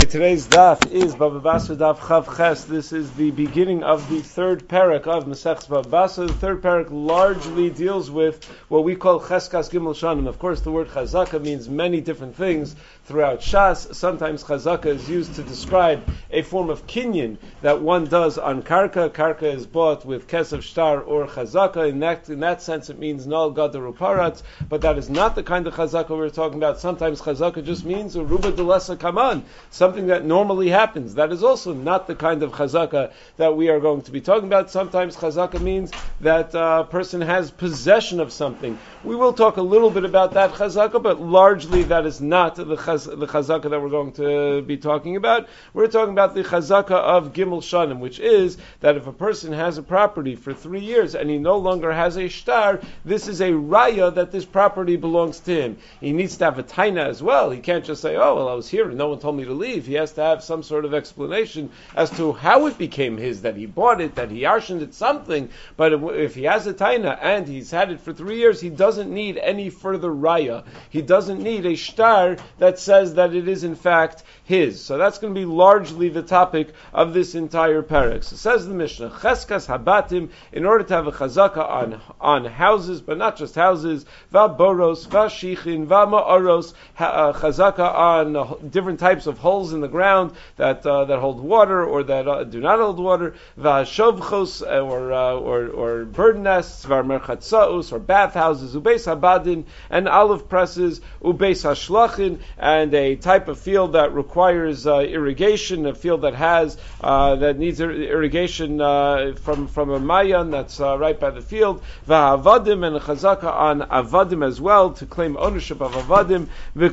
Today's daf is Baba Basra daf Chav Ches. This is the beginning of the third parak of Maseches Baba Basra. The third parak largely deals with what we call Cheskas Gimel Shanim. Of course, the word Chazaka means many different things throughout Shas. Sometimes Chazaka is used to describe a form of kinyan that one does on Karka. Karka is bought with Kesef Shtar or Chazaka. In that sense, it means Nal Gadar Uparat, but that is not the kind of Chazaka we're talking about. Sometimes Chazaka just means a Ruba Delesa Kaman, something that normally happens. That is also not the kind of chazaka that we are going to be talking about. Sometimes chazaka means that a person has possession of something. We will talk a little bit about that chazaka, but largely that is not the chazaka that we're going to be talking about. We're talking about the chazaka of Gimel Shanim, which is that if a person has a property for 3 years and he no longer has a shtar, this is a raya that this property belongs to him. He needs to have a taina as well. He can't just say, oh, well, I was here and no one told me to leave. He has to have some sort of explanation as to how it became his, that he bought it, that he arshened it, something. But if he has a taina and he's had it for 3 years, he doesn't need any further raya. He doesn't need a shtar that says that it is in fact his. So that's going to be largely the topic of this entire parak. So says the Mishnah, Cheskas Habatim, in order to have a chazaka on houses, but not just houses, Vaboros, Vashichin, Vama'aros, chazaka on different types of holes in the ground that hold water or that do not hold water, Vashovchos, or bird nests, Varmerchatsaus, or bathhouses, Ubeis Habadin, and olive presses, Ubeis Hashlachin, and a type of field that requires irrigation, a field that needs irrigation from a mayan that's right by the field, Vahavadim, and a chazaka on avadim as well, to claim ownership of avadim,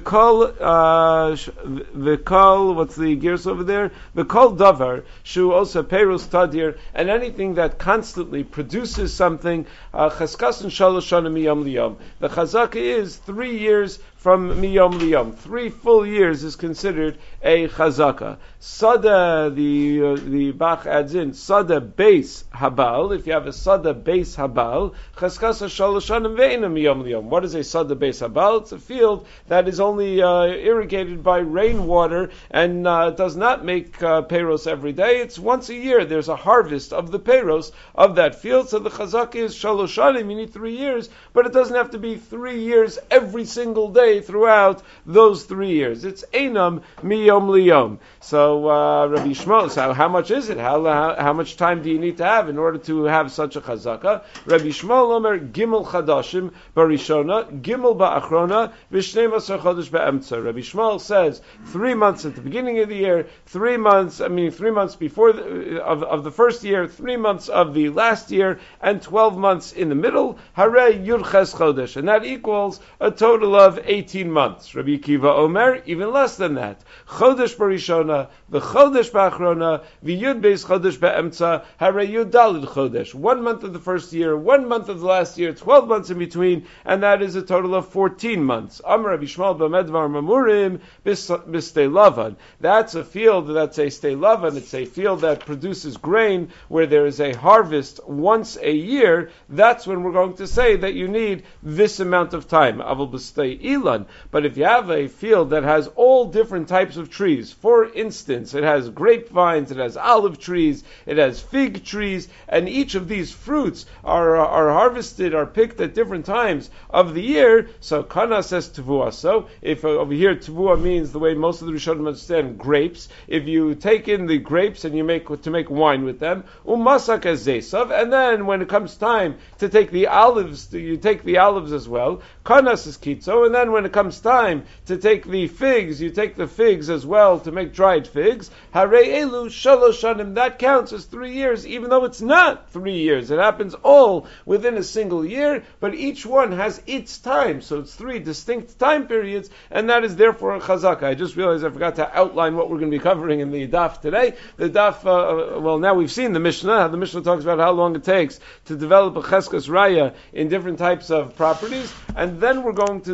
V'kol, what's the gears over there? V'kol davar, shu also peros tadir, and anything that constantly produces something, chaskasin shalosh shana miyom liyom. The chazaka is 3 years from miyom liyom. 3 full years is considered a chazaka. Sada, the Bach adds in, sada base habal. If you have a sada base habal, chaskasa shalosh shana ve'ena miyom liyom. What is a sada base habal? It's a field that is only irrigated by rainwater and does not make peiros every day. It's once a year. There's a harvest of the peiros of that field. So the chazaka is shalosh shanim. You need 3 years, but it doesn't have to be 3 years every single day throughout those 3 years. It's einam miyom liyom. So Rabbi Yishmael, so how much is it? How much time do you need to have in order to have such a chazaka? Rabbi Yishmael omer gimel chadashim barishona, gimel ba'achrona, v'shnei masar chodesh ba'emtza. Rabbi Yishmael says 3 months at the beginning of the year, 3 months before of the first year, 3 months of the last year, and 12 months in the middle. Harei yurches chodesh, and that equals a total of 18 months. Rabbi Kiva omer, even less than that. Chodesh barishona, the chodesh ba'achrona, the yud beis chodesh ba'emtza, harei yud dalid chodesh. 1 month of the first year, 1 month of the last year, 12 months in between, and that is a total of 14 months. Amar Rabbi Yishmael b'medvar mamurim b'stei lavan. That's a field that's a stei lavan. It's a field that produces grain where there is a harvest once a year. That's when we're going to say that you need this amount of time. Aval b'stei ilan. But if you have a field that has all different types of trees, for instance, it has grapevines, it has olive trees, it has fig trees, and each of these fruits are harvested, are picked at different times of the year. So Kana says tavua. So if over here tavua means the way most of the Rishonim understand grapes, if you take in the grapes and you make wine with them, umasak as zesav, and then when it comes time to take the olives, you take the olives as well. Kanas is kitzo, and then when it comes time to take the figs, you take the figs as well to make dried figs. Harei elu shalosh shanim, that counts as 3 years, even though it's not 3 years. It happens all within a single year, but each one has its time, so it's 3 distinct time periods, and that is therefore a chazaka. I just realized I forgot to outline what we're going to be covering in the daf today. The daf, now we've seen the Mishnah. How the Mishnah talks about how long it takes to develop a cheskas raya in different types of properties, and then we're going to discuss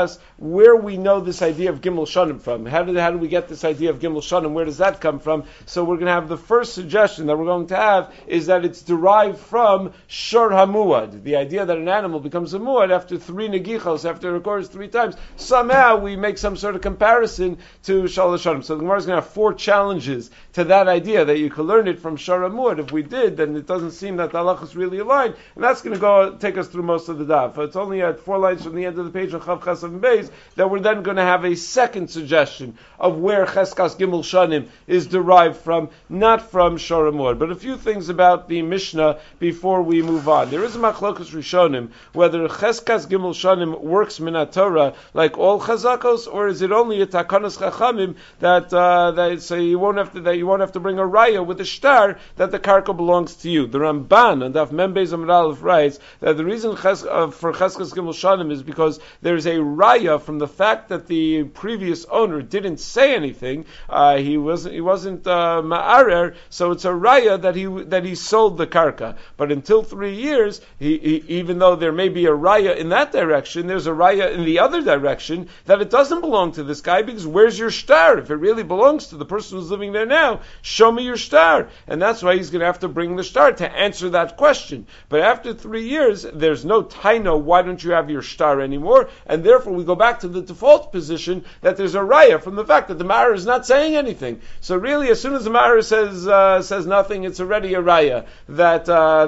discuss where we know this idea of Gimel Shanim from. How do we get this idea of Gimel Shanim? Where does that come from? So we're going to have the first suggestion that we're going to have is that it's derived from Shor HaMuad, the idea that an animal becomes a muad after 3 negichos, after it occurs 3 times. Somehow we make some sort of comparison to Shalosh Shanim. So the Gemara is going to have 4 challenges to that idea that you could learn it from Shor HaMuad. If we did, then it doesn't seem that the halach is really aligned, and that's going to take us through most of the daf. It's only at 4 lines from the end of the page on Chav Chasav and Beis that we're then going to have a second suggestion of where Cheskas Gimel Shanim is derived from, not from Shor HaMuad. But a few things about the Mishnah before we move on. There is a Machlokus Rishonim whether Cheskas Gimel Shanim works Minat Torah like all Chazakos, or is it only a Takanos Chachamim that so you won't have to bring a raya with a shtar that the karka belongs to you. The Ramban on Daf Mem Beis Amud Aleph writes that the reason for Cheskas Gimel Shanim is because there's a raya from the fact that the previous owner didn't say anything. He wasn't ma'arer, so it's a raya that he sold the karka. But until 3 years, even though there may be a raya in that direction, there's a raya in the other direction that it doesn't belong to this guy, because where's your shtar? If it really belongs to the person who's living there now, show me your shtar. And that's why he's going to have to bring the shtar to answer that question. But after 3 years, there's no taino, why don't you have your shtar anymore? And therefore we go back to the default position that there's a raya from the fact that the ma'arer is not saying anything. So really, as soon as the ma'arer says nothing, it's already a raya that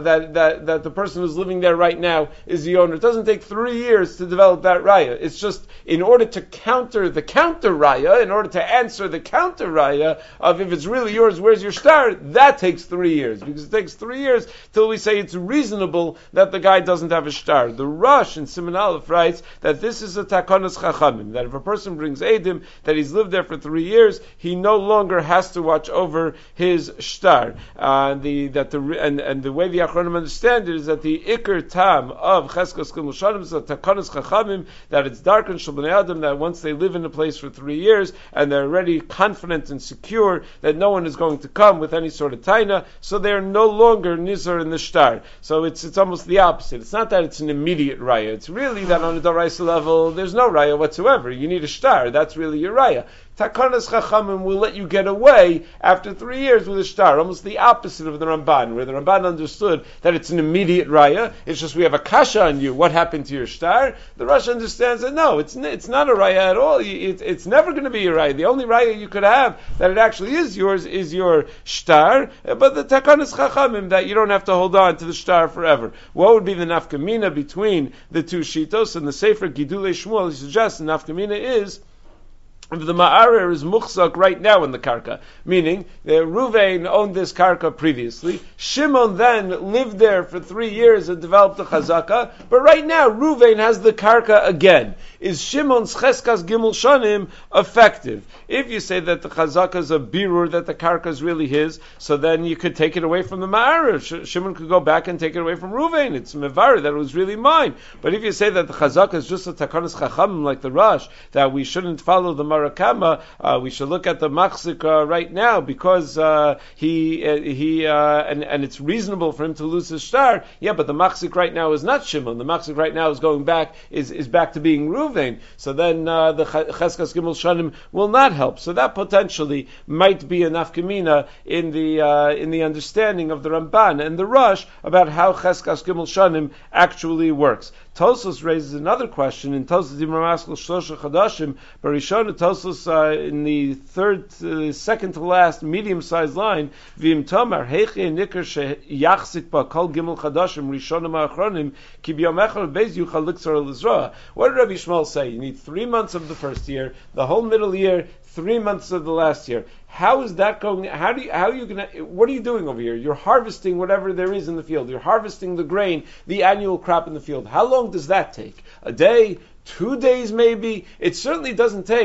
the person who's living there right now is the owner. It doesn't take 3 years to develop that raya. It's just in order to counter the counter raya, in order to answer the counter raya of if it's really yours, where's your shtar? That takes 3 years, because it takes 3 years till we say it's reasonable that the guy doesn't have a shtar. The Rosh in Siman Aleph writes that this is a takanos chachamim, that if a person brings edim that he's lived there for 3 years, he no longer has to watch over his shtar. And the way the Achronim understand it is that the ikar tam of Cheskas Gimel Shanim is a takanos chachamim, that it's dark and shel bnei adam, that once they live in a place for 3 years and they're already confident and secure that no one is going to come with any sort of taina, so they're no longer nizar in the shtar. So it's almost the opposite. It's not that it's an immediate raya. It's really that on a doraisa level, there's no raya whatsoever. You need a shtar. That's really your raya. Takanas Chachamim will let you get away after 3 years with a shtar, almost the opposite of the Ramban, where the Ramban understood that it's an immediate raya. It's just we have a kasha on you. What happened to your shtar? The Rosh understands that no, it's not a raya at all. It's never going to be a raya. The only raya you could have that it actually is yours is your shtar, but the Takanas Chachamim that you don't have to hold on to the shtar forever. What would be the nafkamina between the two shitos? And the Sefer Gidulei Shmuel suggests the nafkamina is if the ma'arer is muchzak right now in the karka, meaning Ruvain owned this karka previously, Shimon then lived there for 3 years and developed a chazaka, but right now Ruvain has the karka again. Is Shimon's cheskas gimel shanim effective? If you say that the chazaka is a birur, that the karka is really his, so then you could take it away from the ma'arer. Shimon could go back and take it away from Ruvain. It's mevar that it was really mine. But if you say that the chazaka is just a takanas chachamim like the Rosh, that we shouldn't follow the Marakama, we should look at the Machzik right now, because he and it's reasonable for him to lose his shtar. Yeah, but the Machzik right now is not Shimon. The Machzik right now is going back is back to being Ruvain. So then the Cheskas Gimel Shanim will not help. So that potentially might be a nafkamina in the understanding of the Ramban and the Rosh about how Cheskas Gimel Shanim actually works. Tosfos raises another question in Tosfos Dimar Maskil Shlosha Chadashim. Barishon Tosfos in the second to last medium-sized line, V'im Tomar Heiche Nikar Sheyachzik Ba Kol Gimel Chadashim Rishonim Achronim Ki B'Yom Echad Beis Yuchal Liksar L'Zroa. What did Rabbi Shmuel say? You need 3 months of the first year, the whole middle year, 3 months of the last year. How is that going? What are you doing over here? You're harvesting whatever there is in the field. You're harvesting the grain, the annual crop in the field. How long does that take? A day? 2 days maybe? It certainly doesn't take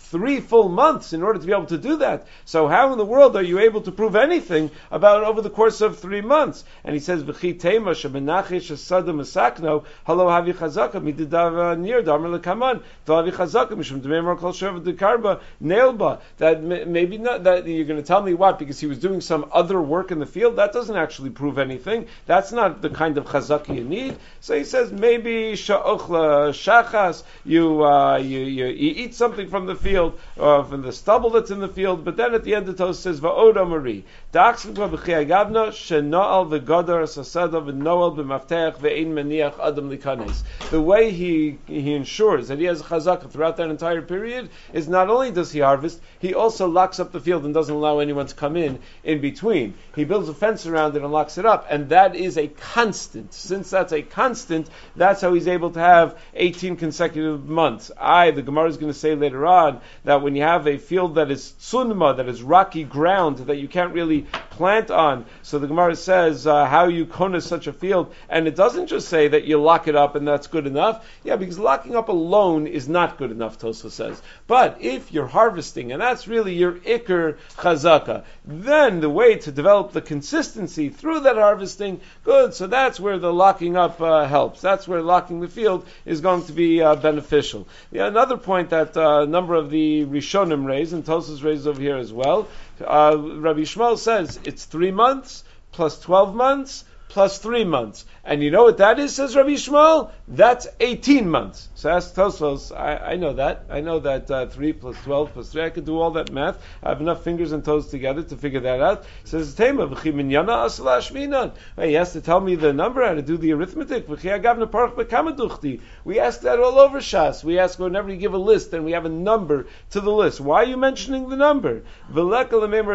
3 full months in order to be able to do that. So how in the world are you able to prove anything about over the course of 3 months? And he says, "V'chi tema shebenachish asada masakno halo havi chazaka mididav nir damer lekaman havi chazaka mishum demeimor kol sheva dekarba neilba." That maybe not. That you're going to tell me what? Because he was doing some other work in the field. That doesn't actually prove anything. That's not the kind of chazaka you need. So he says maybe sha'ochla shachas. You eat something from the field, from the stubble that's in the field. But then at the end the Tosfos says va'oda mari da'achsukva b'chiyah gavna she'no'al v'godar sasada v'no'al b'mafteach ve'ein meniach adam likanes. The way he ensures that he has a chazaka throughout that entire period is not only does he harvest, he also locks up the field and doesn't allow anyone to come in between. He builds a fence around it and locks it up, and that is a constant. Since that's a constant, that's how he's able to have 18 consecutive months. The Gemara is going to say later on that when you have a field that is tsunma, that is rocky ground, that you can't really plant on, so the Gemara says how you kona such a field, and it doesn't just say that you lock it up and that's good enough. Yeah, because locking up alone is not good enough, Tosfos says. But if you're harvesting, and that's really your ikr chazaka, then the way to develop the consistency through that harvesting, good, so that's where the locking up helps. That's where locking the field is going to be beneficial. Another point that a number of the Rishonim raise, and Tosfos raises over here as well, Rabbi Yishmael says it's 3 months plus 12 months plus 3 months. And you know what that is, says Rabbi Yishmael? That's 18 months. So ask Tosfos, I know that. I know that 3 plus 12 plus 3, I could do all that math. I have enough fingers and toes together to figure that out. He says, he has to tell me the number, how to do the arithmetic. We ask that all over Shas. We ask whenever you give a list and we have a number to the list. Why are you mentioning the number? And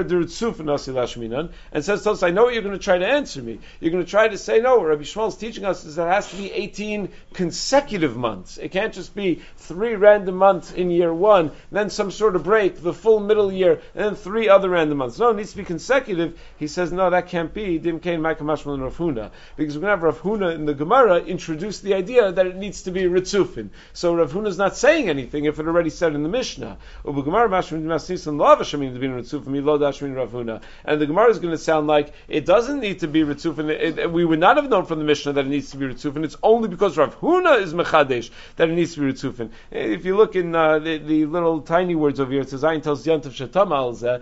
says Tosfos, I know what you're going to try to answer me. You're going to try to say, no, Rabbi Yishmael is teaching us is that it has to be 18 consecutive months. It can't just be 3 random months in year 1, then some sort of break, the full middle year, and then 3 other random months. No, it needs to be consecutive. He says, no, that can't be. Dim Kain Ma'kamashmal and Rav Huna. Because we're going to have Rav Huna in the Gemara introduce the idea that it needs to be Ritzufin. So Rav Huna is not saying anything if it already said in the Mishnah. And the Gemara is going to sound like it doesn't need to be Ritzufin. We would not have known from the Mishnah that it needs to be Ritzufin. It's only because Rav Huna is Mechadesh that it needs to be Ritzufin. If you look in the little tiny words over here, it says, Ayin tells Yantav Shetamal,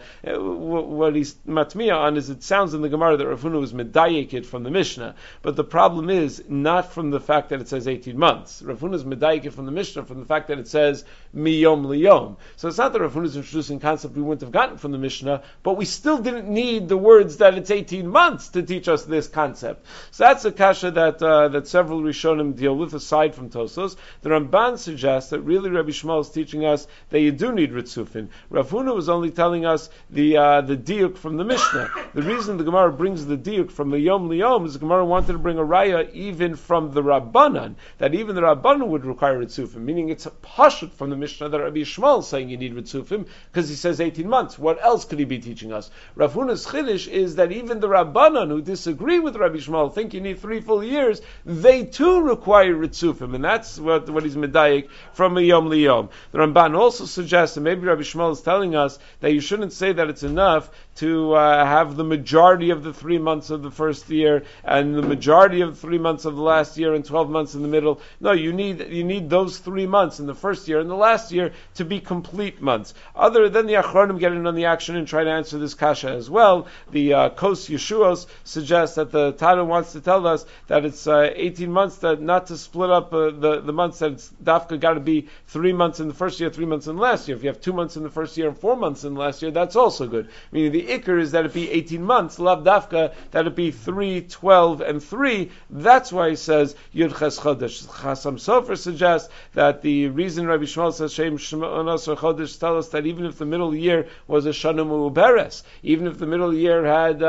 what he's matmiya on is it sounds in the Gemara that Rav Huna was medayik from the Mishnah. But the problem is not from the fact that it says 18 months. Rav Huna is medayik from the Mishnah from the fact that it says miyom liyom. So it's not that Rav Huna is introducing a concept we wouldn't have gotten from the Mishnah, but we still didn't need the words that it's 18 months to teach us this concept. So that's a kasha that several Rishonim deal with, aside from Tosfos. The Ramban suggests that really Rabbi Yishmael is teaching us that you do need Ritzufin. Rav Huna was only telling us the diuk from the Mishnah. The reason the Gemara brings the diuk from the Yom Liyom is the Gemara wanted to bring a raya even from the Rabbanan, that even the Rabbanan would require Ritzufin, meaning it's a pashut from the Mishnah that Rabbi Yishmael is saying you need Ritzufim, because he says 18 months. What else could he be teaching us? Rav Huna's chiddush is that even the Rabbanan who disagree with Rabbi Yishmael, think you need 3 full years, they too require Ritzufim, and that's what he's medayik from a Yom Liyom. The Ramban also suggests, and maybe Rabbi Yishmael is telling us, that you shouldn't say that it's enough to have the majority of the 3 months of the first year and the majority of the 3 months of the last year and 12 months in the middle. No, you need those 3 months in the first year and the last year to be complete months. Other than the Achronim get in on the action and try to answer this kasha as well. The Kos Yeshuos suggests that the Tana wants to tell us that it's 18 months, that not to split up the months, that it's dafka got to be 3 months in the first year, 3 months in the last year. If you have 2 months in the first year and 4 months in the last year, that's also good. Meaning the ikr is that it be 18 months, lav dafka, that it be 3, 12, and 3. That's why he says Yud Ches Chodesh. Chasam Sofer suggests that the reason Rabbi Yishmael says Shem Shmonos Chodesh tell us that even if the middle year was a Shana Mu'uberes, even if the middle year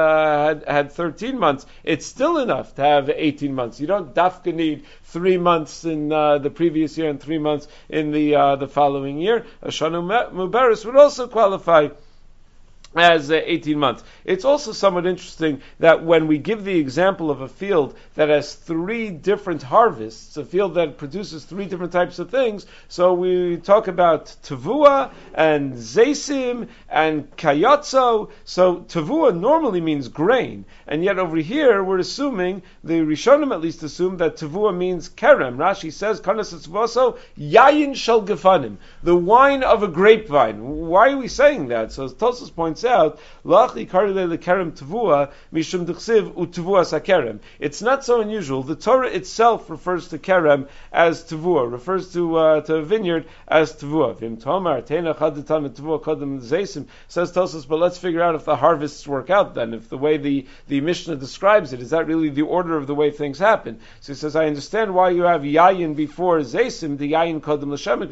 had 13 months, it's still enough to have 18 months. You don't dafka need 3 months in the previous year and 3 months in the following year. A Shana Mu'uberes would also qualify as 18 months. It's also somewhat interesting that when we give the example of a field that has 3 different harvests, a field that produces 3 different types of things, so we talk about tavua and zaysim and kayotzo. So tavua normally means grain, and yet over here we're assuming, the Rishonim at least assume, that tavua means kerem. Rashi says, kanas etzvoso yayin shel gefanim, the wine of a grapevine. Why are we saying that? So as Tosfos points out, it's not so unusual. The Torah itself refers to kerem as tavua, refers to a vineyard as tavua. Says Tosfos, but let's figure out if the harvests work out then, if the way the Mishnah describes it, is that really the order of the way things happen? So he says, I understand why you have yayin before zaysim, the yayin kodem l'shemek,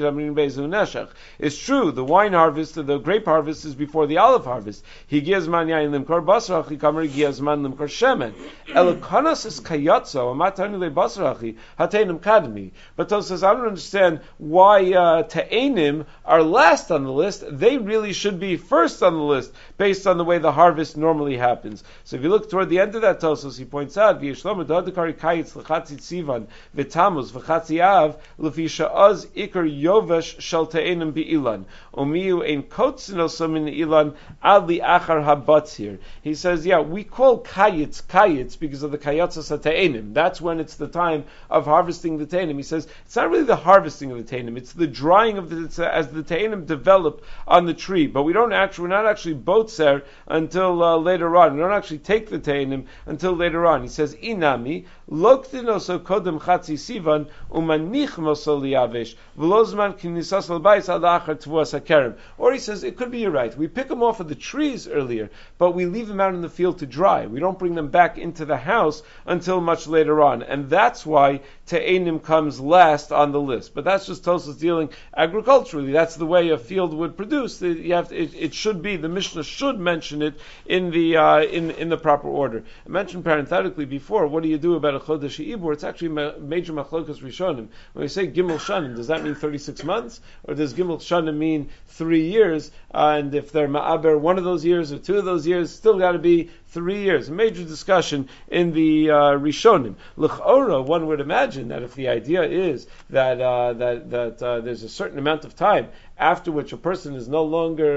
it's true, the wine harvest, the grape harvest is before the olive harvest. Higiaz man yayin limkor basrachi kamer higiaz man limkor shemen. Elakanas is kayatzo amatani le basrachi hatenim kadmi. But Tosfos says, I don't understand why te'enim are last on the list. They really should be first on the list based on the way the harvest normally happens. So if you look toward the end of that Tosfos, he points out v'yishlomu da'adikari kayitz l'chatzi tzivan v'tamuz v'chatzi av l'fi sha'az ikar yovesh shel te'enim bi'ilan umiyu ein kotzin also min ilan adli achar habatz here. He says, yeah, we call kayitz because of the kayatzas hate'enim. That's when it's the time of harvesting the te'enim. He says, it's not really the harvesting of the te'enim, it's the drying of as the te'enim develop on the tree. But we're not actually botzer until later on. We don't actually take the te'enim until later on. He says, inami, loktin oso kodem chatzi sivan, umanich moso liyavesh, v'lozman kinisas l'bayis ad achar tvuas hakerem. Or he says, it could be you're right. We pick them off of the trees earlier, but we leave them out in the field to dry. We don't bring them back into the house until much later on. And that's why te'enim comes last on the list. But that's just Tosfos dealing agriculturally. That's the way a field would produce. It should be, the Mishnah should mention it in the proper order. I mentioned parenthetically before, what do you do about a chodesh ibur? It's actually major machlokas rishonim. When we say gimel shanim, does that mean 36 months? Or does gimel shanim mean 3 years? And if they're ma'aber one of those years or 2 of those years, still got to be 3 years. A major discussion in the Rishonim. L'ch'ora, one would imagine that if the idea is that there's a certain amount of time after which a person is no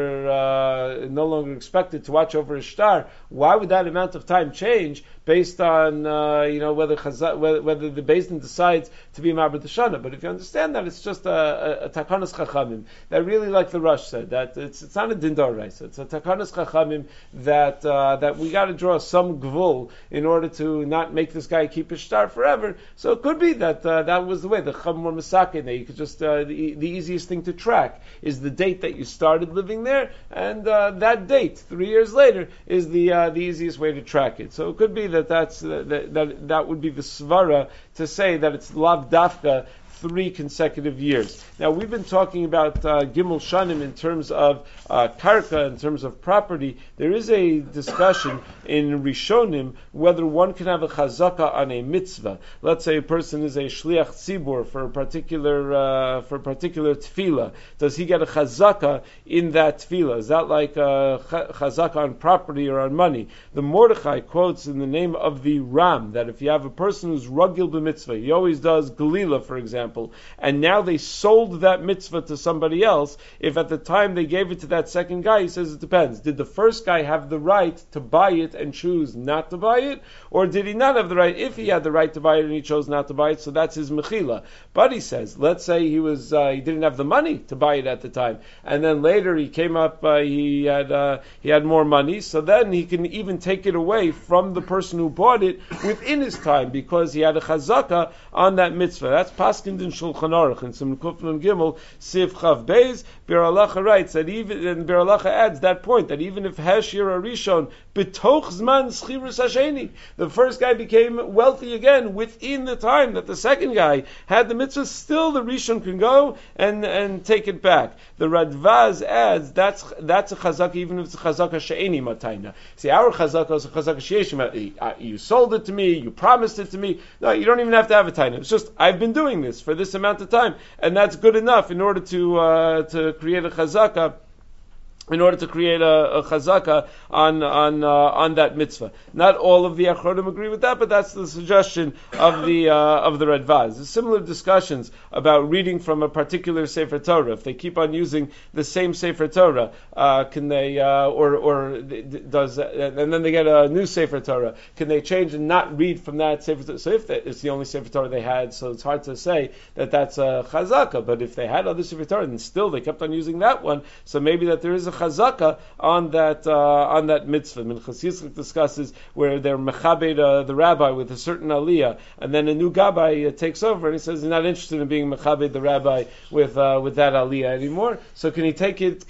longer expected to watch over his shtar, why would that amount of time change based on whether the Beis Din decides to be Ma'aber Shana? But if you understand that, it's just a takanas chachamim that really, like the Rush said, that it's not a din d'oraisa. It's a takanas chachamim that we got to draw some gvul in order to not make this guy keep his shtar forever. So it could be that that was the way the Chum were masakin. That you could just the easiest thing to track is the date that you started living there, and that date 3 years later is the easiest way to track it. So it could be that would be the svara to say that it's lav dafka 3 consecutive years. Now we've been talking about Gimel Shanim in terms of karka, in terms of property. There is a discussion in Rishonim whether one can have a chazaka on a mitzvah. Let's say a person is a shliach tzibur for a particular tefillah. Does he get a chazaka in that tefillah? Is that like a chazaka on property or on money? The Mordechai quotes in the name of the Ram that if you have a person who's rugil b'mitzvah, he always does galila, for example, and now they sold that mitzvah to somebody else, if at the time they gave it to that second guy, he says it depends. Did the first guy have the right to buy it and choose not to buy it? Or did he not have the right? If he had the right to buy it and he chose not to buy it, so that's his mechila. But he says, let's say he didn't have the money to buy it at the time, and then later he came up, he had more money, so then he can even take it away from the person who bought it within his time, because he had a chazaka on that mitzvah. That's paskin in Shulchan Aruch, and some Kufnun Gimel Sif Chav Beis. Bir Halacha writes that even, and Bir Halacha adds that point, that even if Heshir Arishon betoch zman schirus hasheni, the first guy became wealthy again within the time that the second guy had the mitzvah, still the Rishon can go and take it back. The Radvaz adds that's a chazaka even if it's a chazaka she'eni matayna. See, our chazaka is a chazaka she'esh. You sold it to me, you promised it to me. No, you don't even have to have a taina. It's just I've been doing this for this amount of time, and that's good enough in order to create a chazaka in order to create a chazaka on that mitzvah. Not all of the achronim agree with that, but that's the suggestion of the Radvaz. There's similar discussions about reading from a particular Sefer Torah. If they keep on using the same Sefer Torah, can they does and then they get a new Sefer Torah? Can they change and not read from that Sefer Torah? So if it's the only Sefer Torah they had, so it's hard to say that that's a chazaka. But if they had other Sefer Torah and still they kept on using that one, so maybe that there is a chazaka on that mitzvah. Minchas Yitzchak discusses where they're mechabed the rabbi with a certain aliyah, and then a new gabbai takes over, and he says he's not interested in being mechabed the rabbi with that aliyah anymore. So can he take the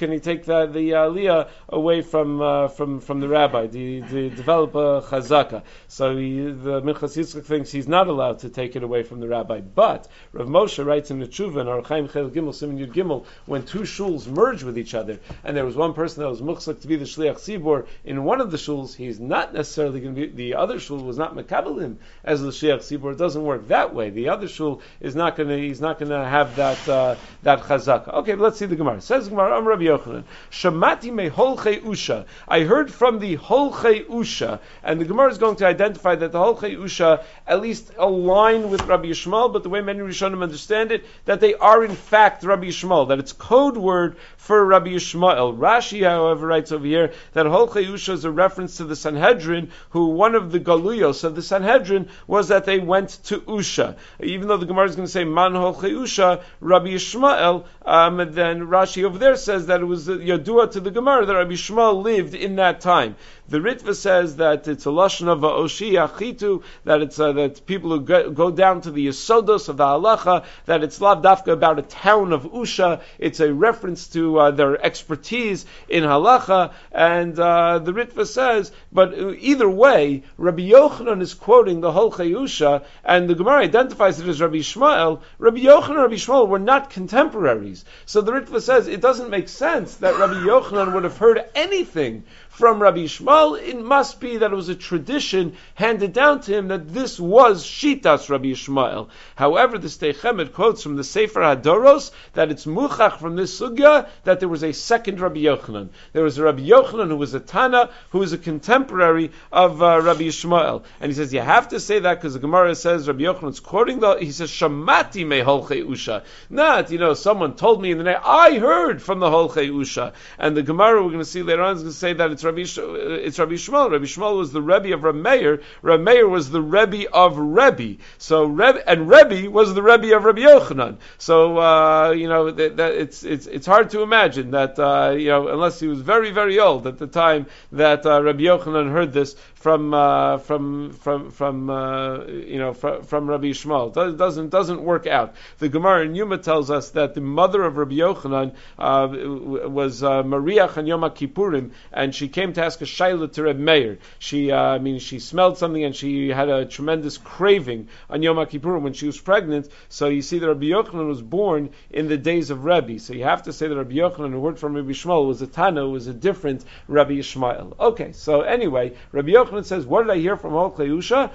aliyah away from the rabbi to develop a chazaka? So the Minchas Yitzchak thinks he's not allowed to take it away from the rabbi. But Rav Moshe writes in the Tshuva in Orach Chaim Chel Gimel Siman Yud Gimel, when two shuls merge with each other, and there was one person that was muchzak to be the shliach tzibur in one of the shuls, he's not necessarily going to be, the other shul was not mekabel him as the shliach tzibur. It doesn't work that way. The other shul is not going to, he's not going to have that chazaka. Okay, let's see the Gemara. Says Gemara, Am Rabbi Yochanan, Shamati me holchei usha. I heard from the holchei usha, and the Gemara is going to identify that the holchei usha at least align with Rabbi Yishmael, but the way many Rishonim understand it, that they are in fact Rabbi Yishmael, that it's code word for Rabbi Yishmael. Rashi, however, writes over here that Holchei Usha is a reference to the Sanhedrin, who one of the galuyos of the Sanhedrin was that they went to Usha. Even though the Gemara is going to say Man Holchei Usha, Rabbi Yishmael, then Rashi over there says that it was Yadua to the Gemara that Rabbi Yishmael lived in that time. The Ritva says that it's a lashon of Oshi Achitu, that it's that people who go down to the Yesodos of the Halacha, that it's lav dafka about a town of Usha. It's a reference to their expertise in Halacha, and the Ritva says, but either way, Rabbi Yochanan is quoting the Holchei Usha, and the Gemara identifies it as Rabbi Yishmael. Rabbi Yochanan and Rabbi Yishmael were not contemporaries, so the Ritva says it doesn't make sense that Rabbi Yochanan would have heard anything from Rabbi Yishmael. It must be that it was a tradition handed down to him that this was Shitas Rabbi Yishmael. However, the Sdei Chemed quotes from the Sefer Hadoros that it's muchach from this sugya that there was a second Rabbi Yochanan. There was a Rabbi Yochanan who was a Tana, who was a contemporary of Rabbi Yishmael. And he says you have to say that because the Gemara says Rabbi Yochanan's quoting he says Shamati me Holchei Usha. Not, someone told me in the night, I heard from the Holchei Usha. And the Gemara we're going to see later on is going to say that it's Rabbi Yishmael. Rabbi Yishmael was the Rebbe of Rav Meir. Rav Meir was the Rebbe of Rebbe. So Rebbe was the Rebbe of Rabbi Yochanan. So it's hard to imagine that unless he was very, very old at the time that Rabbi Yochanan heard this from Rabbi Yishmael. It doesn't work out. The Gemara in Yuma tells us that the mother of Rabbi Yochanan was Mariach on Yom Kippurim, and she came to ask a shayla to Reb Meir. She smelled something and she had a tremendous craving on Yom Kippurim when she was pregnant. So you see that Rabbi Yochanan was born in the days of Rebbe. So you have to say that Rabbi Yochanan, who heard from Rabbi Yishmael, was a Tana, was a different Rabbi Yishmael. Okay, so anyway, Rabbi Yochanan says, what did I hear from Holchei Usha?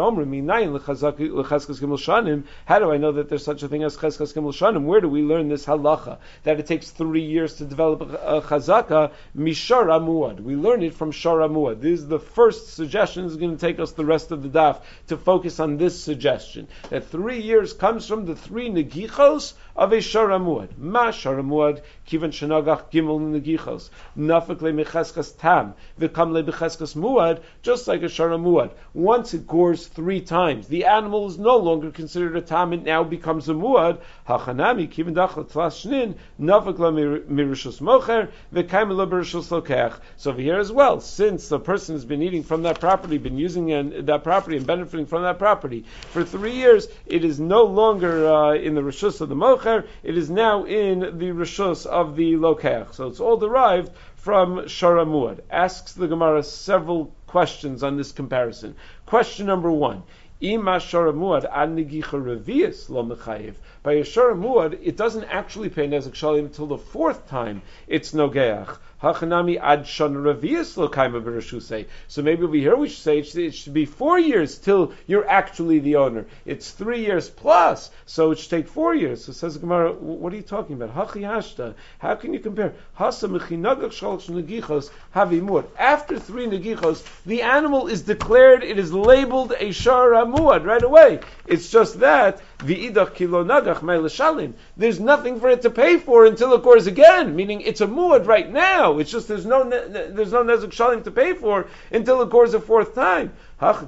How do I know that there's such a thing as Cheskas Gimel Shanim? Where do we learn this halacha? That it takes 3 years to develop a chazaka, Mishar Amuad. We learn it from Shar Amuad. This is the first suggestion. Is going to take us the rest of the daf to focus on this suggestion. That 3 years comes from the 3 negichos of a Shar Amuad. Ma Shar Amuad, Kivan Shenagach Gimel Negichos. Nafak le Mecheskas Tam, Vikam le Becheskas Muad, just like a Shar Amuad. Once it gores 3 times, the animal is no longer considered a Tam, it now becomes a Muad. Hachanami, Kivan Dachal Tlas Shnin, Nafak le Mirishus Mocher, Vikam le Berishus Lokech. So over here as well, since the person has been eating from that property, been using that property and benefiting from that property for 3 years, it is no longer in the Rishus of the Mocher, it is now in the Rishus of the Lokech. So it's all derived from Shar Amuad. Asks the Gemara several questions on this comparison. Question number 1. Ima Shar Amuad ad negicha revius lo mechayev. By a Shar Amuad, it doesn't actually pay nezek shalim until the 4th time it's nogeach. Hachanami ad shon revius lo kaima b'reshusei. So maybe over here we should say it should be 4 years till you're actually the owner. It's 3 years plus, so it should take 4 years. So says the Gemara, what are you talking about? Hachi hashta. How can you compare? Hasa mechinagach shalosh negichos havi muad. After 3 negichos, the animal is declared, it is labeled a shar muad right away. It's just that v'idach kilo nagach me'lashalim. There's nothing for it to pay for until it goes again. Meaning it's a muad right now. It's just there's no nezek shalim to pay for until it goes a 4th time. But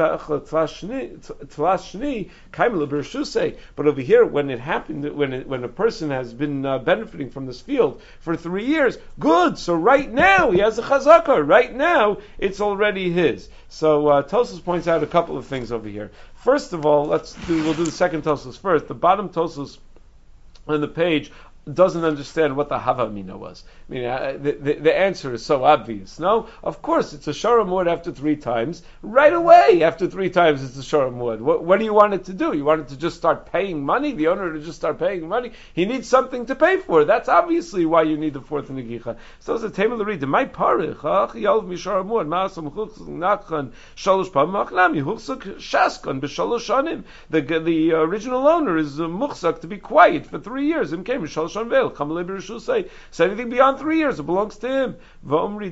over here, when it happened, when a person has been benefiting from this field for 3 years, good. So right now he has a chazakah. Right now it's already his. So Tosfos points out a couple of things over here. First of all, we'll do the second Tosfos first. The bottom Tosfos on the page doesn't understand what the Havamina was. I mean, the answer is so obvious. No? Of course, it's a Shara Muad after 3 times. Right away, after 3 times, it's a Shara Muad. What do you want it to do? You want it to just start paying money? The owner to just start paying money? He needs something to pay for. That's obviously why you need the 4th Negicha. So it's a Tamil read. My parich, Yalv Mishara Muad, Maasam Chuchsuk Nachan, Shalosh Pam Machnami, Chuchsuk Shaskan, B'Shalosh Shanim. The original owner is Muchsak to be quiet for 3 years. Him came Shalosh Veil. So anything beyond 3 years, it belongs to him. The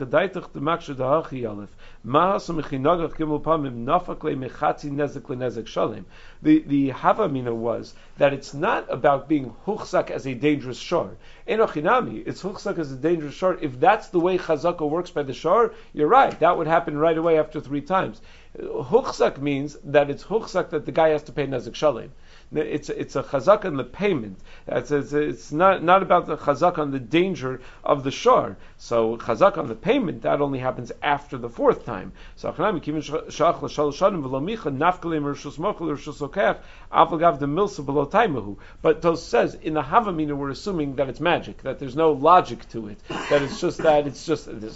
Havamina was that it's not about being huchzak as a dangerous shor. Enochinami, it's huchzak as a dangerous shor. If that's the way chazaka works by the shor, you're right. That would happen right away after 3 times. Huchzak means that it's huchzak that the guy has to pay nezek shalim. It's a chazak on the payment. It's not about the chazak on the danger of the shor. So chazak on the payment, that only happens after the 4th time. So but Tos says in the Havamina we're assuming that it's magic, that there's no logic to it, that it's just that's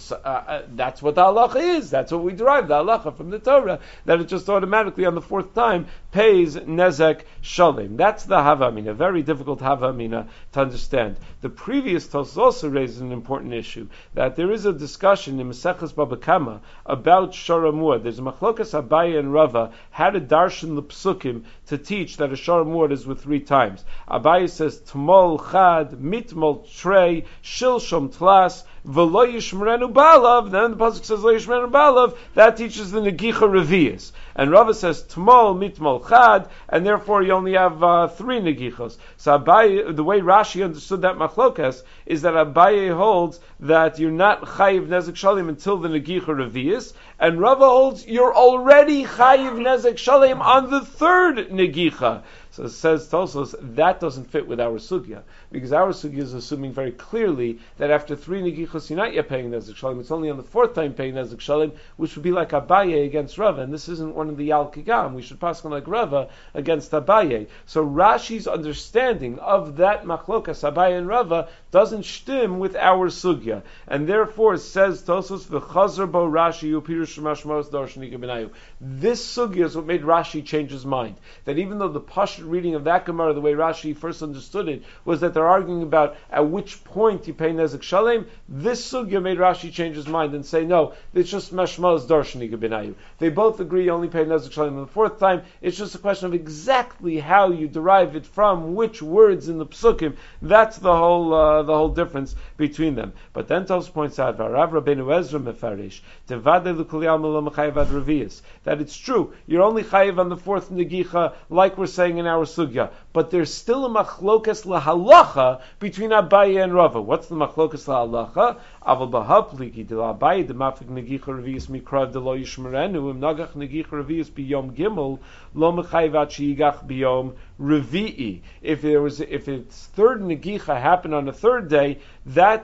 what the halacha is. That's what we derive the halacha from the Torah, that it just automatically on the 4th time pays nezek shalim. That's the Havamina, very difficult Havamina to understand. The previous Tos also raises an important issue, that there is a discussion in Maseches Baba Kama about Shara Muad. There's a machlokas Abaye and Rava how to darshan the psukim to teach that a Shara Muad is with 3 times. Abaye says Tmol Chad, Mitmol Trey, Shilshom Tlas, V'lo Yishmerenu Balav. Then the pasuk says Lo Yishmerenu Balav. That teaches the Negicha Revius. And Rava says Tmol Mitmol Chad, and therefore you only have 3 Negichos. So Abaye, the way Rashi understood that machlokas is that Abaye holds that you're not chayiv nezek shalim until the Negicha Revius, and Rava holds you're already chayiv nezek shalim on the 3rd Negicha. So it says Tosfos that doesn't fit with our sugya, because our sugya is assuming very clearly that after 3 negichos you're not yet paying nezek shalim. It's only on the 4th time paying nezek shalim, which would be like Abaye against Rava, and this isn't one of the Yal Kigam. We should pass on like Rava against Abaye. So Rashi's understanding of that machlokas Abaye and Rava doesn't shtim with our sugya, and therefore says Tosfos v'chazer bo Rashi upirush mashmos darshani gebenayu. This sugya is what made Rashi change his mind. That even though the Pashut reading of that Gemara, the way Rashi first understood it, was that they're arguing about at which point you pay nezek shalem, this sugya made Rashi change his mind and say, no, it's just mashmos darshani gebenayu. They both agree you only pay nezek shalem on the 4th time. It's just a question of exactly how you derive it from which words in the psukim. That's the whole difference between them. But then Tos points out, V'arav Rabbeinu Ezra mefarish tevadei l'kol yalma lo mechayev ad revius, that it's true, you're only chayev on the 4th negicha, like we're saying in our sugya, but there's still a machlokas lahalacha between Abaye and Rava. What's the machlokas lahalacha? Aval b'hapliki de Abaye de mafik negicha revius mikrav de lo yishmerenu im nagach negicha revius biyom gimel lo mechayev ad sheyigach biyom revi'i. If its 3rd negicha happened on the 3rd day, the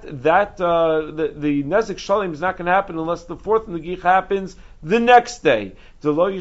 nezek shalim is not going to happen unless the 4th negicha happens the next day. The way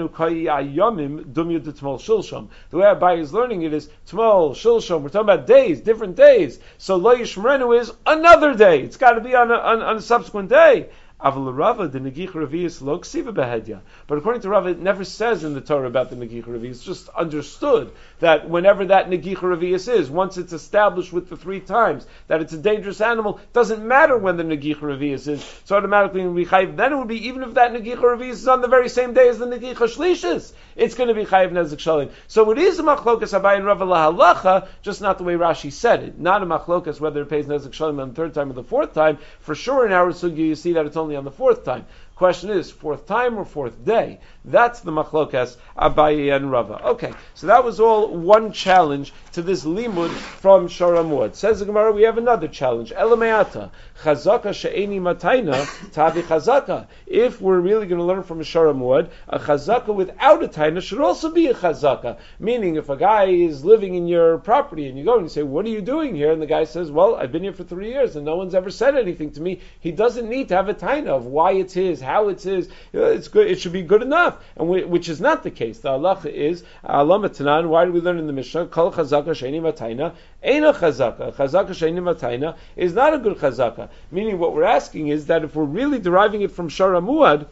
Abaye is learning it is Tmol, Shilshom. We're talking about days, different days. So Lo Yishmerenu is another day. It's got to be on a subsequent day. Aval Rava, the Negich Revius lo ksiva behedya. But according to Rava, it never says in the Torah about the Negich Revius. It's just understood that whenever that Negich Revius is, once it's established with the 3 times that it's a dangerous animal, it doesn't matter when the Negich Revius is. So automatically we chayiv. Then it would be even if that Negich Revius is on the very same day as the Negich Shlishis, it's going to be chayiv nezek shalim. So it is a machlokas Abaye and Rava lahalacha, just not the way Rashi said it. Not a machlokas whether it pays nezek shalim on the 3rd time or the 4th time. For sure, in our sugya you see that it's only on the 4th time. Question is, 4th time or 4th day? That's the machlokas Abaye and Rava. Okay, so that was all one challenge to this limud from Shor HaMuad. Says the Gemara, we have another challenge. Elameata, chazaka she'eni matayna tavi chazaka. If we're really going to learn from Shor HaMuad, a chazaka without a taina should also be a chazaka. Meaning, if a guy is living in your property and you go and you say, what are you doing here? And the guy says, well, I've been here for 3 years and no one's ever said anything to me. He doesn't need to have a taina of why it's his, how it's his. It's good. It should be good enough, and which is not the case. The halacha is alamatanan. Why do we learn in the Mishnah? Kol chazaka sheini matayna eina chazaka. Chazaka sheini matayna is not a good chazaka. Meaning, what we're asking is that if we're really deriving it from Shor HaMuad,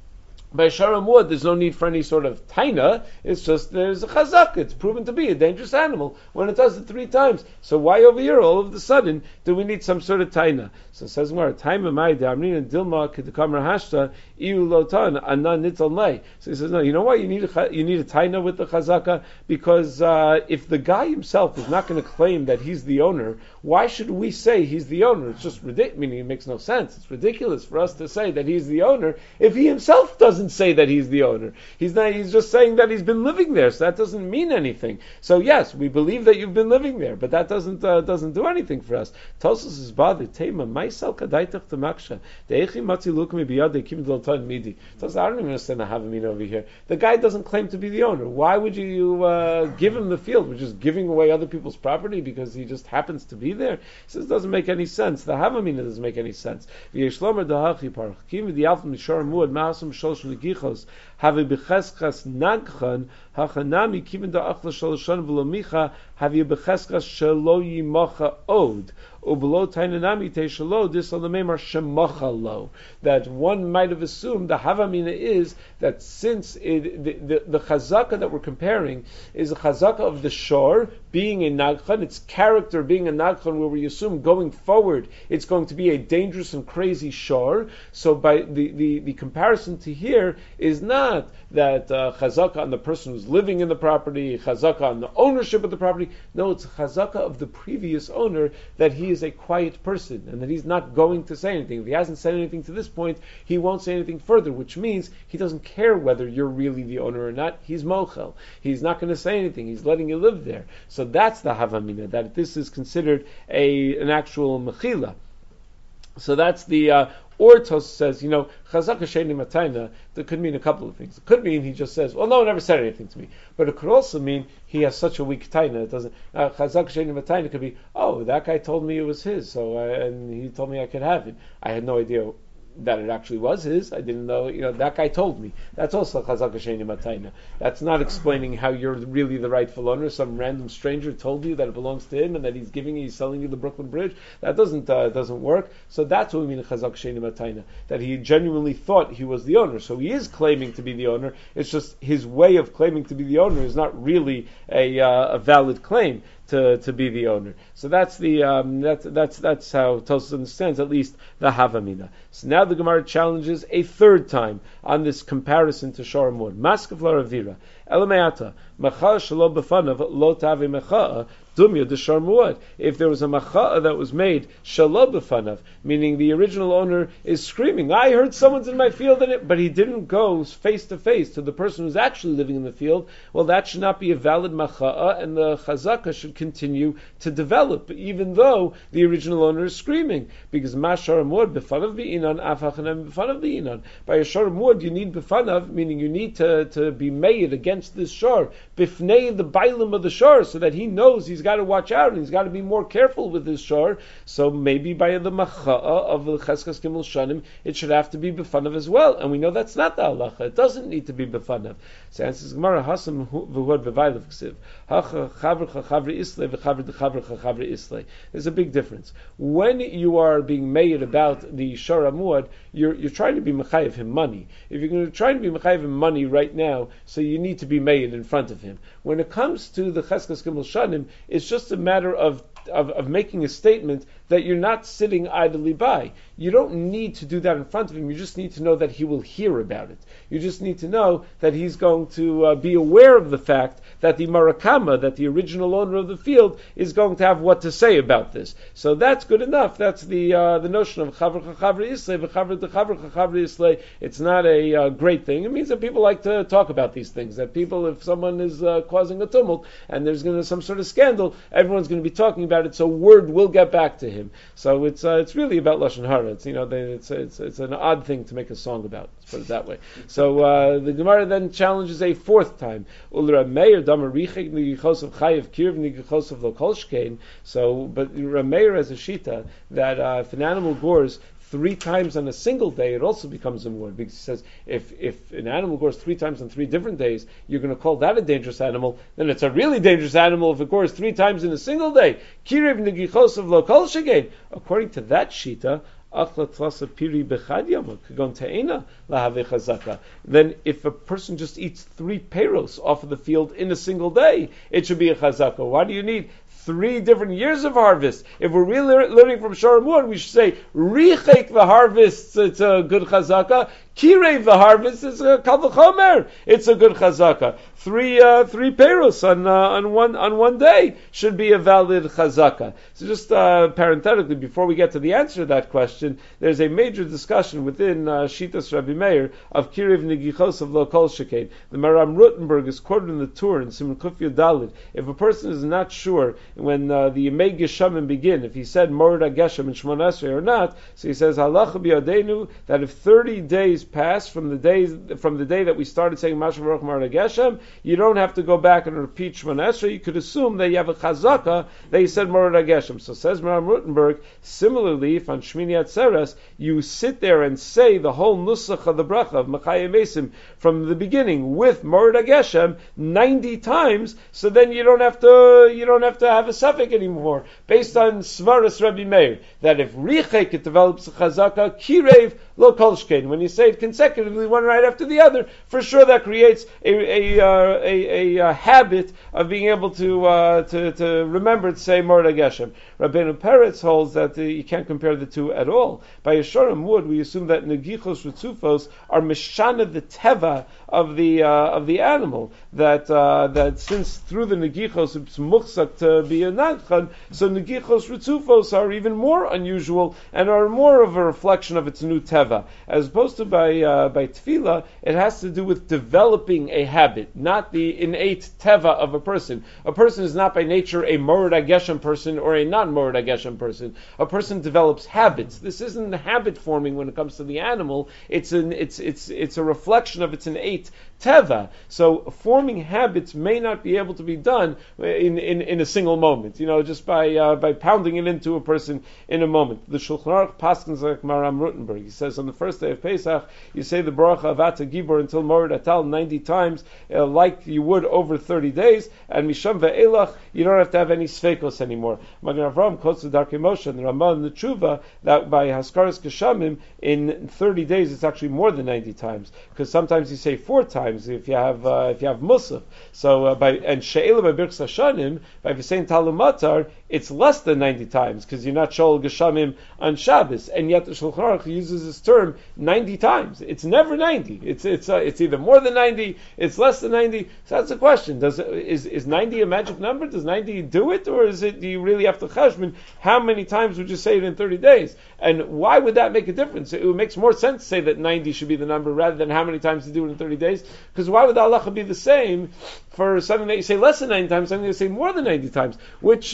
by Shor HaMuad, there's no need for any sort of taina. It's just there's a chazak. It's proven to be a dangerous animal when it does it 3 times. So why over here, all of a sudden, do we need some sort of taina? So it says Gemara, taima mai de'amrina dilma k'dekamar hashta iu lotan anan nitzal mai. So he says, no, you know why you need a taina with the chazaka? Because if the guy himself is not going to claim that he's the owner, why should we say he's the owner? It's just ridiculous. Meaning it makes no sense. It's ridiculous for us to say that he's the owner if he himself doesn't say that he's the owner. He's just saying that he's been living there, so that doesn't mean anything. So yes, we believe that you've been living there, but that doesn't do anything for us. Tosos is bothered. Tema myself kadaitach tamaksha. De'echi matzi lukmi biyad de'kim d'lotan midi. Tosos, I don't even understand the havamina over here. The guy doesn't claim to be the owner. Why would you give him the field? We're just giving away other people's property because he just happens to be there. He says it doesn't make any sense. The havamina doesn't make any sense. V'yeshlomer dahachi parach kim v'dialfim mishor muad ma'asum sholosh negichos havi b'cheschas nagchan hachanami kiven da'achla sholoshan v'lomicha havi b'cheschas shelo yimacha od. That one might have assumed the havamina is that since the chazaka that we're comparing is a chazaka of the shor being a nagchan, its character being a nagchan, where we assume going forward it's going to be a dangerous and crazy shor. So by the comparison to here is not that chazaka on the person who's living in the property, chazaka on the ownership of the property. No, it's a chazaka of the previous owner that he is a quiet person and that he's not going to say anything. If he hasn't said anything to this point, he won't say anything further, which means he doesn't care whether you're really the owner or not. He's mochel. He's not going to say anything. He's letting you live there. So that's the havamina, that this is considered an actual mechila. So that's the Tos says, chazaka sheini matayna, that could mean a couple of things. It could mean he just says, well, no one ever said anything to me. But it could also mean he has such a weak taina. It doesn't. Chazaka sheini matayna could be, oh, that guy told me it was his, so and he told me I could have it. I had no idea that it actually was his. I didn't know, that guy told me. That's also chazaka sheini matayna. That's not explaining how you're really the rightful owner. Some random stranger told you that it belongs to him and that he's selling you the Brooklyn Bridge. That doesn't work. So that's what we mean chazaka sheini matayna. That he genuinely thought he was the owner. So he is claiming to be the owner. It's just his way of claiming to be the owner is not really a valid claim to be the owner. So that's that's how Tosfos understands at least the havamina. So now the Gemara challenges a 3rd time on this comparison to Shor HaMuad. Maskav Ravira Elameata Macha Shelo Befanav Lo Tave Mecha Dumya de Shor HaMuad. If there was a macha'a that was made Shelo Befanav, meaning the original owner is screaming, I heard someone's in my field, but he didn't go face to face to the person who's actually living in the field, well, that should not be a valid macha'a, and the chazaka should continue to develop, even though the original owner is screaming. Because Ma Shor HaMuad Befanav Bi'inan Af Hachanem Befanav Bi'inan. By a Shor HaMuad you need Befanav, meaning you need to be made against this shor, Bifnei the Bailim of the shor, so that he knows he's he's got to watch out and he's got to be more careful with his shor. So maybe by the macha'a of the Cheskas Gimel Shanim, it should have to be b'fanav as well. And we know that's not the halacha. It doesn't need to be b'fanav. So answers Gemara, Hasam v'hod v'vaylev ksiv. Hacha chavr chavri islay v'chavr d'chavr chavri islay. There's a big difference. When you are being made about the shor amuad, you're trying to be mechayev him money. If you're going to try to be mechayev him money right now, so you need to be made in front of him. When it comes to the Cheskas Gimel Shanim, it's just a matter of making a statement that you're not sitting idly by. You don't need to do that in front of him. You just need to know that he will hear about it. You just need to know that he's going to be aware of the fact that the Marakama, that the original owner of the field, is going to have what to say about this. So that's good enough. That's the notion of Chavr Chachavri Islay, V'Chavr D'Chavr Chachavri Islay. It's not a great thing. It means that people like to talk about these things. That people, if someone is causing a tumult and there's going to be some sort of scandal, everyone's going to be talking about it. So word will get back to him. So it's really about lashon hara. It's it's an odd thing to make a song about. Let's put it that way. So the Gemara then challenges a fourth time. Ulra Meir Damarichik Nigichos of Chayev Kirv Nigichos of Lokolshkein. So, but Rameir has a shita that if an animal gores 3 times on a single day, it also becomes a muad, because he says if an animal gores 3 times on 3 different days, you're going to call that a dangerous animal. Then it's a really dangerous animal if it gores 3 times in a single day. Kirev negichos of lokol shegein. According to that shita, then if a person just eats 3 peros off of the field in a single day, it should be a chazaka. Why do you need 3 different years of harvest? If we're really learning from Shor Muad, we should say richek the harvest. It's a good chazaka. Kirev the harvest is a kal v'chomer. It's a good chazaka. 3 peros on one day should be a valid chazaka. So just parenthetically, before we get to the answer to that question, there's a major discussion within Shitas Rabbi Meir of Kirev Negichos of Lo Kol Shekein. The Maram Rutenberg is quoted in the Tur in Siman Kuf Yudalid. If a person is not sure when the Yemei Geshamim begin, if he said Morid HaGeshem in Shmon Esrei or not, so he says Halacha B'Yadenu that if 30 days pass from the day that we started saying Mashav Baruch Morid HaGeshem, you don't have to go back and repeat Shmon Esrei. You could assume that you have a chazaka that you said Morid HaGeshem. So says Maram Rutenberg, similarly, if on Shmini Atzeres you sit there and say the whole nusach of the bracha of Machayim Mesim from the beginning with Morid HaGeshem 90 times, so then you don't have to have a suffix anymore. Based on Svaras Rabbi Meir, that if Richek it develops a chazaka, Kirev Lo Kolshkein. When you say it consecutively, one right after the other, for sure that creates a habit of being able to remember to say Morid HaGeshem. Rabbeinu Peretz holds that you can't compare the two at all. By Yeshor Amud, we assume that Negichos Ritzufos are Mishana the Teva of the animal. That since through the Negichos it's muchzak to be a Nadchan, so Negichos Ritzufos are even more unusual and are more of a reflection of its new Teva. As opposed to by Tefillah, it has to do with developing a habit, not the innate Teva of a person. A person is not by nature a Morid HaGeshem person or a non-Morid HaGeshem person. A person develops habits. This isn't habit forming when it comes to the animal. It's a reflection of its innate Teva. So forming habits may not be able to be done in a single moment, just by pounding it into a person in a moment. The Shulchan Aruch paskins like Maram Rutenberg. He says on the first day of Pesach, you say the Bracha Avata Gibor until Morid Atal 90 times, like you would over 30 days, and Misham Ve'elach, you don't have to have any Sveikos anymore. Magen Avraham quotes the Darkei Moshe and the Ramah and the Tshuva that by Haskaras Geshamim, in 30 days it's actually more than 90 times, because sometimes you say 4 times if you have Musaf. So and She'ela by Birchas Hashanim, by saying Talmud Matar, it's less than 90 times because you're not Shol Geshamim on Shabbos, and yet the Shulchan Aruch uses this term 90 times. It's never 90. It's either more than 90, it's less than 90. So that's the question: is 90 a magic number? Does 90 do it, or is it? Do you really have to chashbon how many times would you say it in 30 days? And why would that make a difference? It makes more sense to say that 90 should be the number rather than how many times you do it in 30 days. Because why would the halacha be the same for something that you say less than 90 times, something that you say more than 90 times? Which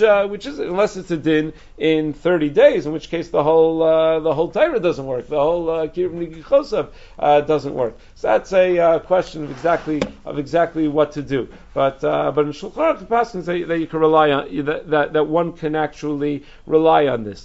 reaches, unless it's a din in 30 days, in which case the whole Torah doesn't work, the whole Kiruv Nigichosav doesn't work. So that's a question of exactly what to do. But in Shulchan Aruch the passage that you can rely on, that one can actually rely on this.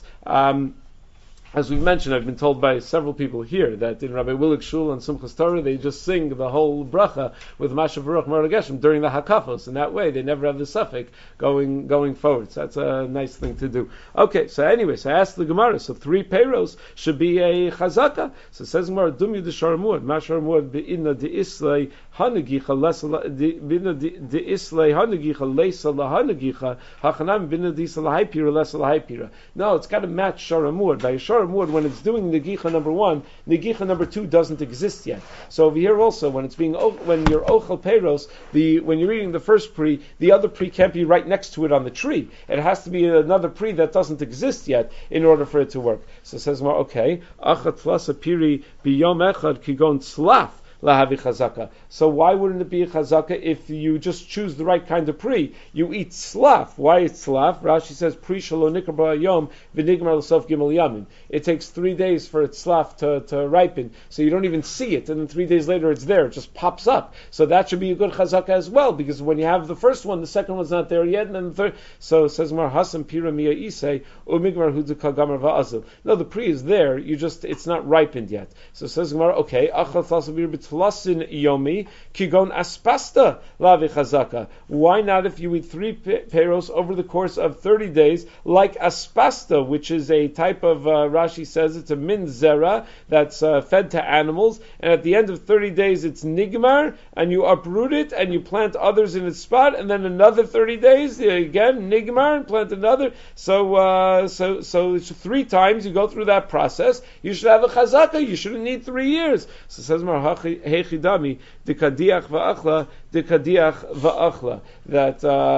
As we've mentioned, I've been told by several people here that in Rabbi Willig Shul and Simchas Torah they just sing the whole bracha with Masha Baruch Mar Geshem during the Hakafos, and that way they never have the suffix going forward. So that's a nice thing to do. Okay, so anyway, so I asked the Gemara, so 3 peiros should be a chazaka. So it says Gemara, Dumyu d'Sharamud, Masharamud be'inna de'islei hanagicha b'inna de'islei hanagicha leisa lahanagicha hachanam b'inna de'isla lahaipira lesa lahaipira. No, it's got to match Sharamud. By Sharamud, when it's doing Negicha number 1, Negicha number 2 doesn't exist yet. So over here also, when you're Ochel Peiros, when you're eating the first pri, the other pri can't be right next to it on the tree. It has to be another pri that doesn't exist yet in order for it to work. So it says, well, okay, Achat Tlasa Piri Biyom Echad Kigon Tzlaf. Lahavi chazaka. So why wouldn't it be a chazaka if you just choose the right kind of pri? You eat slaf. Why it's slaf? Rashi says pri shelo nikar ba'ayom v'nigmar l'sof gimel yamim. It takes 3 days for its slaf to ripen, so you don't even see it, and then 3 days later it's there. It just pops up. So that should be a good chazaka as well, because when you have the first one, the second one's not there yet, and then the third. So it says Mar Hasam Pira Mia Isei Umigmar Hudukal Gamar Va'azil. No, the pri is there. It's not ripened yet. So it says Gemara, okay, Achal Tlasabir B'Tlasin Yomi Kigon Aspasta Lavi Chazaka. Why not if you eat 3 peiros over the course of 30 days, like aspasta, which is a type of Rashi says it's a min zera that's fed to animals, and at the end of 30 days it's nigmar, and you uproot it and you plant others in its spot, and then another 30 days again nigmar and plant another. So it's 3 times you go through that process. You should have a chazaka. You shouldn't need 3 years. So it says Mar Hechidami Dikadiach va'achla Dikadiach va'achla that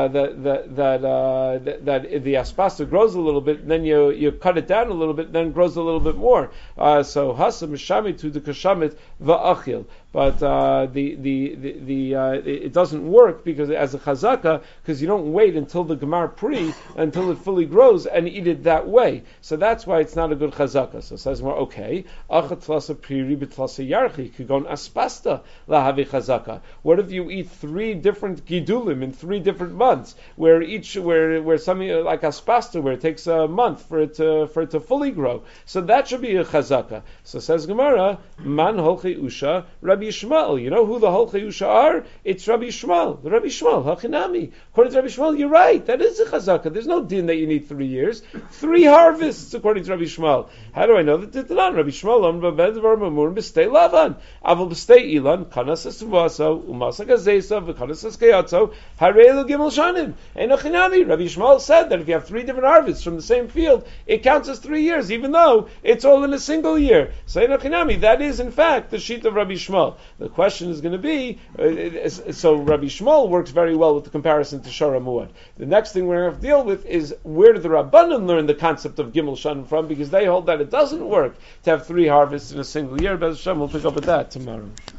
the aspasta grows a little bit, and then you cut it down a little bit, and then grows a little bit more. So hasa mishamit to the kashamit va'achil. But it doesn't work because as a chazaka, because you don't wait until the gemar pri until it fully grows and eat it that way. So that's why it's not a good chazaka. So it says more, okay, achat tlasa priri b'tlasa yarchi kigon aspasta lahavi chazaka. What if you eat 3 different gidulim in 3 different months, where something like aspasta, where it takes a month for it to fully grow? So that should be a chazaka. So says Gemara, man holchi usha Rabbi Yishmael. You know who the Holchei Usha are? It's Rabbi Yishmael. Rabbi Yishmael, Hachinami. According to Rabbi Yishmael, you're right. That is a chazaka. There's no din that you need 3 years. 3 harvests, according to Rabbi Yishmael. How do I know that? Rabbi Yishmael, B'Vedvar Mamur, B'Stei Lavan, Aval B'Stei Ilan, Kanas Esvaso, Umasa Gazesa, V'Kanas Eskayatso, Harelu Gimel Shanim. And Hachinami, Rabbi Yishmael said that if you have 3 different harvests from the same field, it counts as 3 years, even though it's all in a single year. So Hachinami, that is in fact the sheet of Rabbi Yishmael. The question is going to be, so Rabbi Shmuel works very well with the comparison to Shara Muad. The next thing we're going to have to deal with is where do the Rabbanim learn the concept of Gimel Shanim from, because they hold that it doesn't work to have 3 harvests in a single year. Bez Hashem, we'll pick up with that tomorrow.